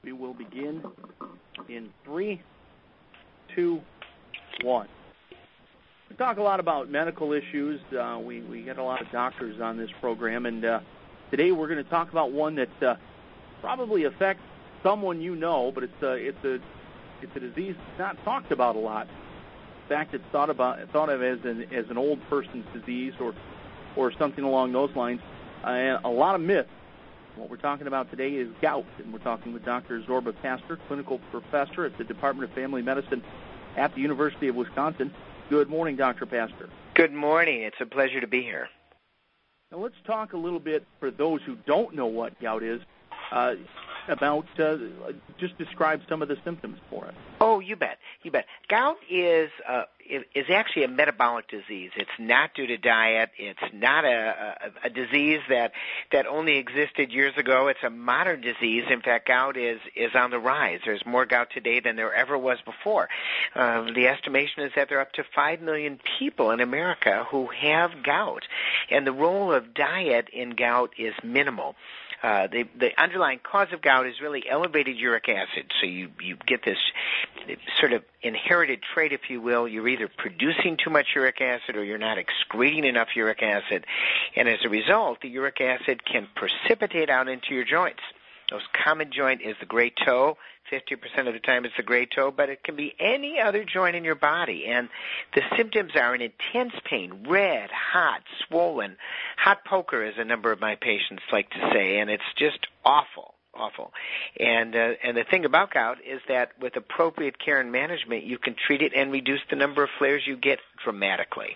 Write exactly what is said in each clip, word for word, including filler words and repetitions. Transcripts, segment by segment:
We will begin in three, two, one. We talk a lot about medical issues. Uh, we, we get a lot of doctors on this program, and uh, today we're going to talk about one that uh, probably affects someone you know, but it's a, it's a, it's a disease that's not talked about a lot. In fact, it's thought about thought of as an as an old person's disease or or something along those lines. Uh, and a lot of myths. What we're talking about today is gout, and we're talking with Doctor Zorba Pastor, clinical professor at the Department of Family Medicine at the University of Wisconsin. Good morning, Doctor Pastor. Good morning. It's a pleasure to be here. Now let's talk a little bit, for those who don't know what gout is, uh, about, uh, just describe some of the symptoms for us. Oh, you bet. You bet. Gout is uh, is actually a metabolic disease. It's not due to diet. It's not a, a, a disease that, that only existed years ago. It's a modern disease. In fact, gout is, is on the rise. There's more gout today than there ever was before. Uh, the estimation is that there are up to five million people in America who have gout, and the role of diet in gout is minimal. Uh, the, the underlying cause of gout is really elevated uric acid. So you, you get this sort of inherited trait, if you will. You're either producing too much uric acid or you're not excreting enough uric acid. And as a result, the uric acid can precipitate out into your joints. Most common joint is the great toe. fifty percent of the time it's the great toe, but it can be any other joint in your body. And the symptoms are an intense pain, red, hot, swollen. Hot poker, as a number of my patients like to say, and it's just awful, awful. And uh, and the thing about gout is that with appropriate care and management, you can treat it and reduce the number of flares you get dramatically.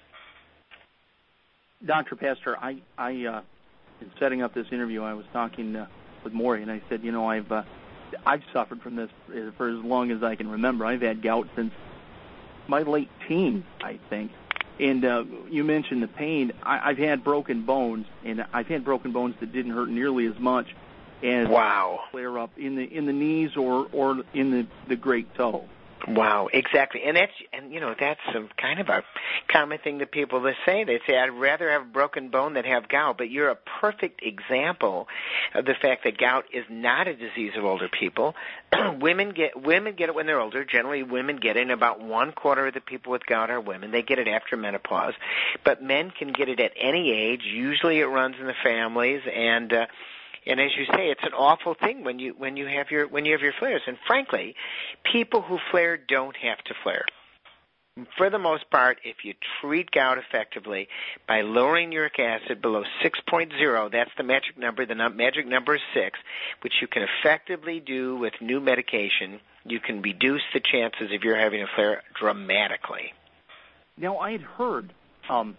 Doctor Pastor, I, I uh, in setting up this interview, I was talking uh, with Maury, and I said, you know, I've uh, I've suffered from this for as long as I can remember. I've had gout since my late teens, I think. And uh, you mentioned the pain. I, I've had broken bones, and I've had broken bones that didn't hurt nearly as much as wow. flare up in the in the knees or, or in the, the great toe. Wow, exactly, and that's and you know that's some kind of a common thing that people they say. They say I'd rather have a broken bone than have gout. But you're a perfect example of the fact that gout is not a disease of older people. women get women get it when they're older. Generally, women get it. And about one quarter of the people with gout are women. They get it after menopause, but men can get it at any age. Usually, it runs in the families, and uh, And as you say, it's an awful thing when you when you have your when you have your flares. And frankly, people who flare don't have to flare. For the most part, if you treat gout effectively by lowering uric acid below six point oh, that's the magic number. The num- magic number is six, which you can effectively do with new medication. You can reduce the chances of your having a flare dramatically. Now, I had heard um,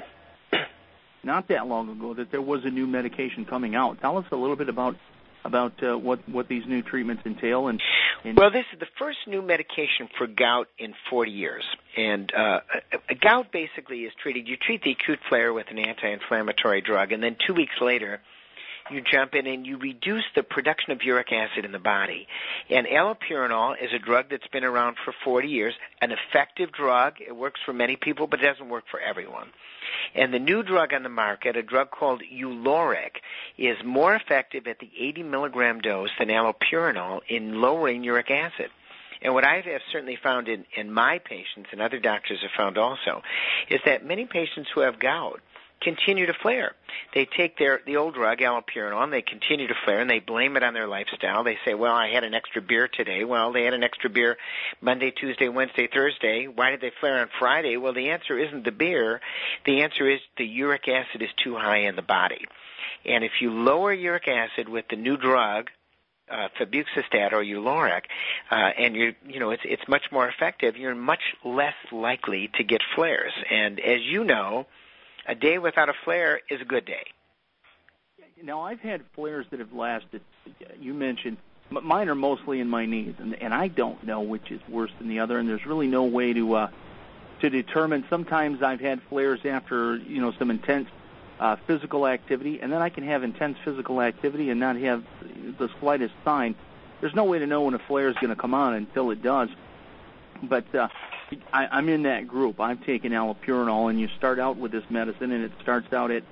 not that long ago that there was a new medication coming out. Tell us a little bit about about uh, what what these new treatments entail. And, and well, this is the first new medication for gout in forty years. And uh, a, a gout basically is treated. You treat the acute flare with an anti-inflammatory drug, and then two weeks later, you jump in and you reduce the production of uric acid in the body. And allopurinol is a drug that's been around for forty years, an effective drug. It works for many people, but it doesn't work for everyone. And the new drug on the market, a drug called Uloric, is more effective at the eighty milligram dose than allopurinol in lowering uric acid. And what I have certainly found in, in my patients, and other doctors have found also, is that many patients who have gout continue to flare. They take their the old drug, allopurinol, and they continue to flare, and they blame it on their lifestyle. They say, well, I had an extra beer today. Well, they had an extra beer Monday, Tuesday, Wednesday, Thursday. Why did they flare on Friday? Well, the answer isn't the beer. The answer is the uric acid is too high in the body. And if you lower uric acid with the new drug, uh, febuxostat or Uloric, uh, and you you know it's it's much more effective, you're much less likely to get flares. And as you know, a day without a flare is a good day. Now, I've had flares that have lasted, you mentioned, mine are mostly in my knees, and, and I don't know which is worse than the other, and there's really no way to uh, to determine. Sometimes I've had flares after, you know, some intense uh, physical activity, and then I can have intense physical activity and not have the slightest sign. There's no way to know when a flare is going to come on until it does. But uh, I, I'm in that group. I've taken allopurinol, and you start out with this medicine, and it starts out at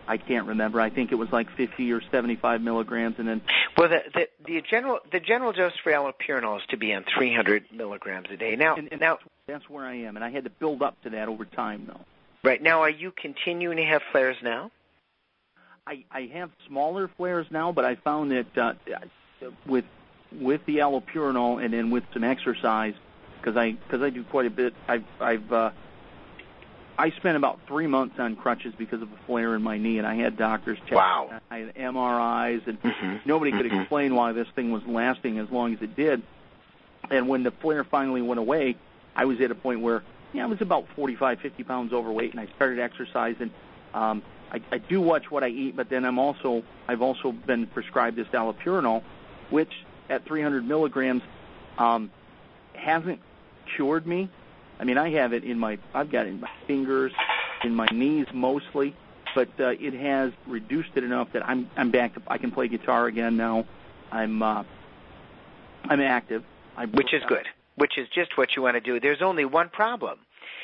I can't remember. I think it was like fifty or seventy-five milligrams, and then. Well, the the, the general the general dose for allopurinol is to be on three hundred milligrams a day. Now, and, and now that's where I am, and I had to build up to that over time, though. Right now, are you continuing to have flares now? I, I have smaller flares now, but I found that uh, with with the allopurinol and then with some exercise, because I because I do quite a bit. I've I've uh, I spent about three months on crutches because of a flare in my knee, and I had doctors check. Wow. I had M R Is, and mm-hmm. nobody could mm-hmm. explain why this thing was lasting as long as it did. And when the flare finally went away, I was at a point where yeah, I was about forty-five, fifty pounds overweight, and I started exercising. Um, I, I do watch what I eat, but then I'm also I've also been prescribed this allopurinol, which at three hundred milligrams um, hasn't cured me. I mean, I have it in my I've got it in my fingers, in my knees mostly, but uh, it has reduced it enough that I'm I'm back to I can play guitar again now. I'm uh, I'm active. I Which is good. Which is just what you want to do. There's only one problem.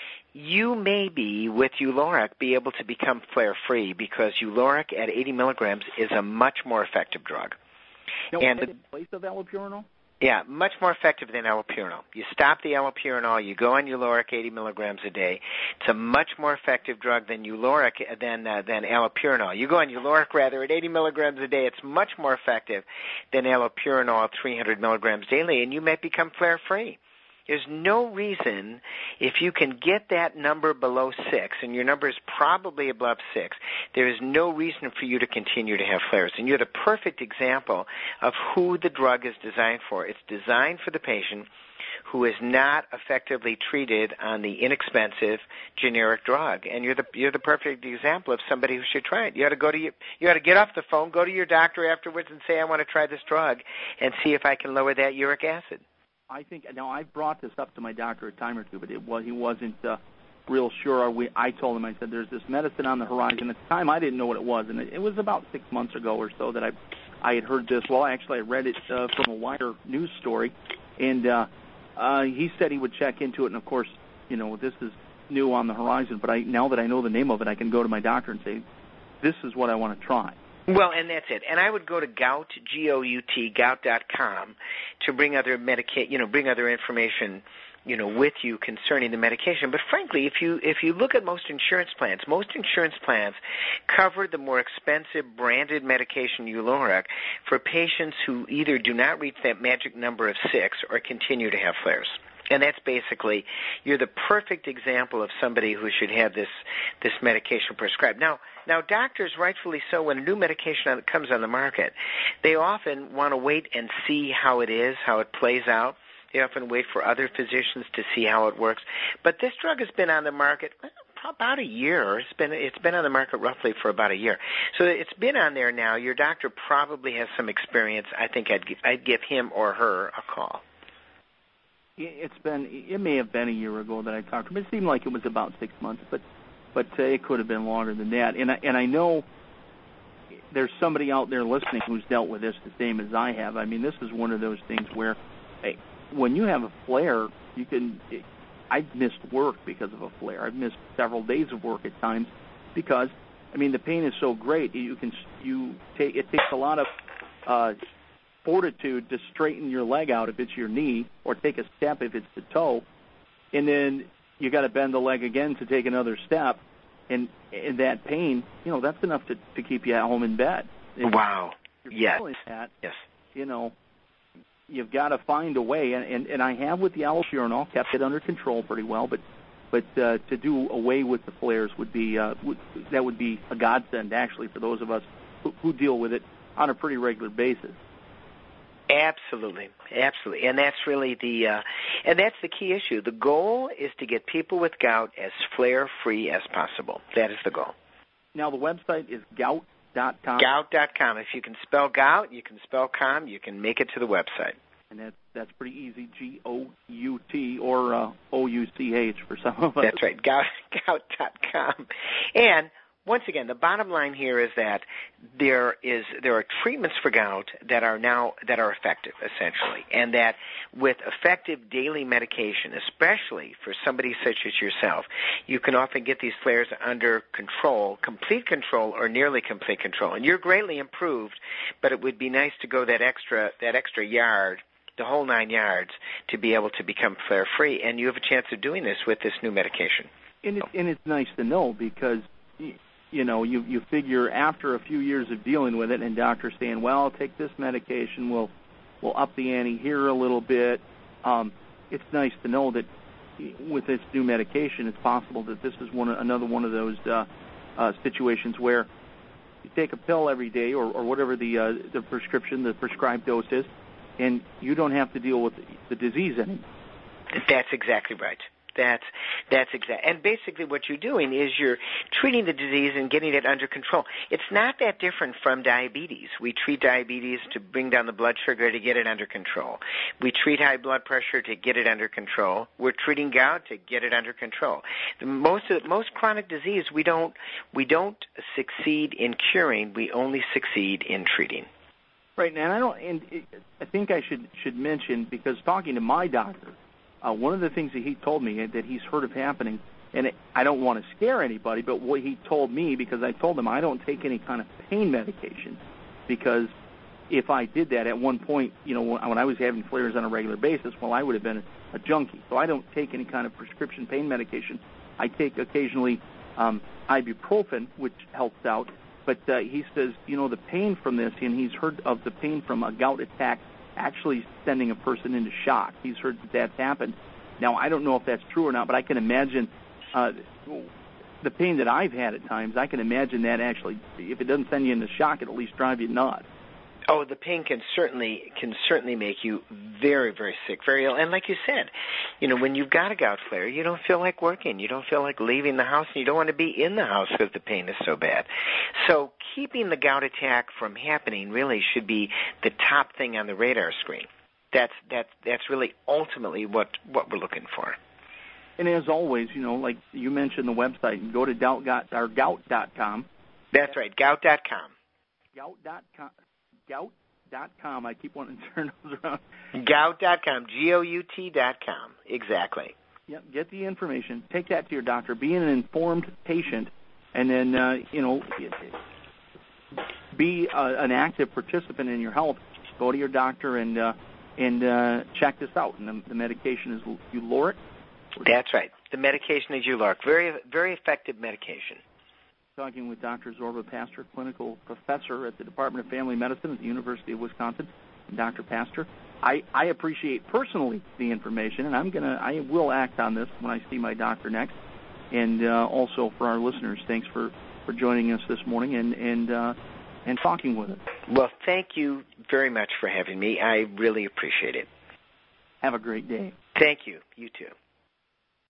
You may be, with Uloric, be able to become flare-free because Uloric at eighty milligrams is a much more effective drug. No, and in place of allopurinol? Yeah, much more effective than allopurinol. You stop the allopurinol, you go on Uloric eighty milligrams a day. It's a much more effective drug than Uloric than uh, than allopurinol. You go on Uloric rather at eighty milligrams a day. It's much more effective than allopurinol at three hundred milligrams daily, and you may become flare-free. There's no reason, if you can get that number below six, and your number is probably above six, there is no reason for you to continue to have flares. And you're the perfect example of who the drug is designed for. It's designed for the patient who is not effectively treated on the inexpensive generic drug. And you're the you're the perfect example of somebody who should try it. You ought to go to your, you ought to get off the phone, go to your doctor afterwards, and say, I want to try this drug, and see if I can lower that uric acid. I think now I've brought this up to my doctor a time or two, but it was he wasn't uh, real sure. We, I told him, I said, "There's this medicine on the horizon." At the time, I didn't know what it was, and it, it was about six months ago or so that I, I had heard this. Well, actually, I read it uh, from a wider news story, and uh, uh, he said he would check into it. And of course, you know, this is new on the horizon. But I now that I know the name of it, I can go to my doctor and say, "This is what I want to try." Well, and that's it. And I would go to gout, G O U T, gout dot com, to bring other medica- you know, bring other information, you know, with you concerning the medication. But frankly, if you if you look at most insurance plans, most insurance plans cover the more expensive branded medication Uloric for patients who either do not reach that magic number of six or continue to have flares. And that's basically, you're the perfect example of somebody who should have this this medication prescribed. Now, now doctors, rightfully so, when a new medication comes on the market, they often want to wait and see how it is, how it plays out. They often wait for other physicians to see how it works. But this drug has been on the market about a year. It's been it's been on the market roughly for about a year. So it's been on there now. Your doctor probably has some experience. I think I'd I'd give him or her a call. It's been, it may have been a year ago that I talked to him. It seemed like it was about six months, but but uh, it could have been longer than that. And I, and I know there's somebody out there listening who's dealt with this the same as I have. I mean, this is one of those things where, hey, when you have a flare, you can. I've missed work because of a flare. I've missed several days of work at times because, I mean, the pain is so great. You can you take it takes a lot of. Uh, fortitude to straighten your leg out if it's your knee, or take a step if it's the toe, and then you got to bend the leg again to take another step, and and that pain, you know, that's enough to, to keep you at home in bed. And wow. You're yes. feeling that, yes. You know, you've got to find a way, and, and, and I have with the allopurinol kept it under control pretty well, but but uh, to do away with the flares would be uh, would, that would be a godsend actually for those of us who, who deal with it on a pretty regular basis. Absolutely, absolutely, and that's really the, uh, and that's the key issue. The goal is to get people with gout as flare-free as possible. That is the goal. Now the website is gout dot com. gout dot com. If you can spell gout, you can spell com, you can make it to the website. And that's that's pretty easy. G O U T or uh, O U C H for some of us. That's right. Gout gout dot com. And once again, the bottom line here is that there is there are treatments for gout that are now that are effective, essentially, and that with effective daily medication, especially for somebody such as yourself, you can often get these flares under control, complete control, or nearly complete control. And you're greatly improved, but it would be nice to go that extra that extra yard, the whole nine yards, to be able to become flare-free. And you have a chance of doing this with this new medication. And, it, and it's nice to know because, you know, you, you figure after a few years of dealing with it and doctors saying, well, take this medication, we'll, we'll up the ante here a little bit. Um, it's nice to know that with this new medication, it's possible that this is one another one of those uh, uh, situations where you take a pill every day or, or whatever the uh, the prescription, the prescribed dose is, and you don't have to deal with the disease anymore. That's exactly right. That's that's exact. And basically, what you're doing is you're treating the disease and getting it under control. It's not that different from diabetes. We treat diabetes to bring down the blood sugar to get it under control. We treat high blood pressure to get it under control. We're treating gout to get it under control. The most of, most chronic disease we don't we don't succeed in curing. We only succeed in treating. Right, and I don't. And it, I think I should should mention, because talking to my doctor, Uh, one of the things that he told me that he's heard of happening, and it, I don't want to scare anybody, but what he told me, because I told him I don't take any kind of pain medication, because if I did that at one point, you know, when, when I was having flares on a regular basis, well, I would have been a, a junkie. So I don't take any kind of prescription pain medication. I take occasionally um, ibuprofen, which helps out, but uh, he says, you know, the pain from this, and he's heard of the pain from a gout attack actually sending a person into shock. He's heard that that's happened. Now, I don't know if that's true or not, but I can imagine uh, the pain that I've had at times. I can imagine that actually, if it doesn't send you into shock, it'll at least drive you nuts. Oh, the pain can certainly can certainly make you very, very sick, very ill. And like you said, you know, when you've got a gout flare, you don't feel like working. You don't feel like leaving the house, and you don't want to be in the house because the pain is so bad. So keeping the gout attack from happening really should be the top thing on the radar screen. That's that's that's really ultimately what, what we're looking for. And as always, you know, like you mentioned the website, go to gout dot com. That's right, gout dot com. gout dot com. gout dot com. I keep wanting to turn those around. gout dot com, G O U T dot com, exactly. Yep, get the information. Take that to your doctor. Be an informed patient, and then, uh, you know, be uh, an active participant in your health. Go to your doctor and uh, and uh, check this out. And the, the medication is Uloric. That's right. The medication is Uloric. Very, very effective medication. Talking with Doctor Zorba Pastor, clinical professor at the Department of Family Medicine at the University of Wisconsin. And Doctor Pastor, I, I appreciate personally the information, and I'm gonna I will act on this when I see my doctor next. And uh, also for our listeners, thanks for, for joining us this morning and and uh, and talking with us. Well, thank you very much for having me. I really appreciate it. Have a great day. Thank you. You too.